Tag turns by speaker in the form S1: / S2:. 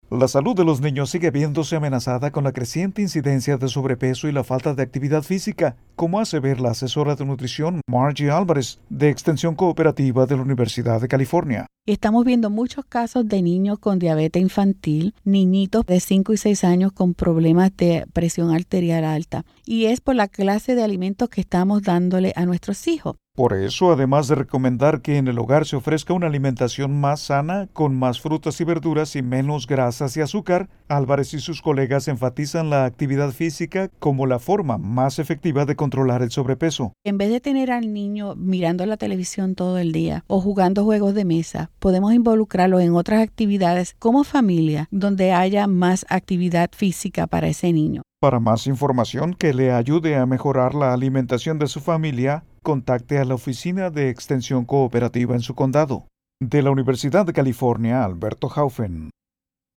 S1: La salud de los niños sigue viéndose amenazada con la creciente incidencia de sobrepeso y la falta de actividad física, como hace ver la asesora de nutrición Margie Álvarez, de Extensión Cooperativa de la Universidad de California.
S2: Estamos viendo muchos casos de niños con diabetes infantil, niñitos de 5 y 6 años con problemas de presión arterial alta, y es por la clase de alimentos que estamos dándole a nuestros hijos.
S1: Por eso, además de recomendar que en el hogar se ofrezca una alimentación más sana, con más frutas y verduras y menos grasas y azúcar, Álvarez y sus colegas enfatizan la actividad física como la forma más efectiva de controlar el sobrepeso.
S2: En vez de tener al niño mirando la televisión todo el día o jugando juegos de mesa, podemos involucrarlo en otras actividades como familia, donde haya más actividad física para ese niño.
S1: Para más información que le ayude a mejorar la alimentación de su familia, contacte a la Oficina de Extensión Cooperativa en su condado. De la Universidad de California, Alberto Haufen.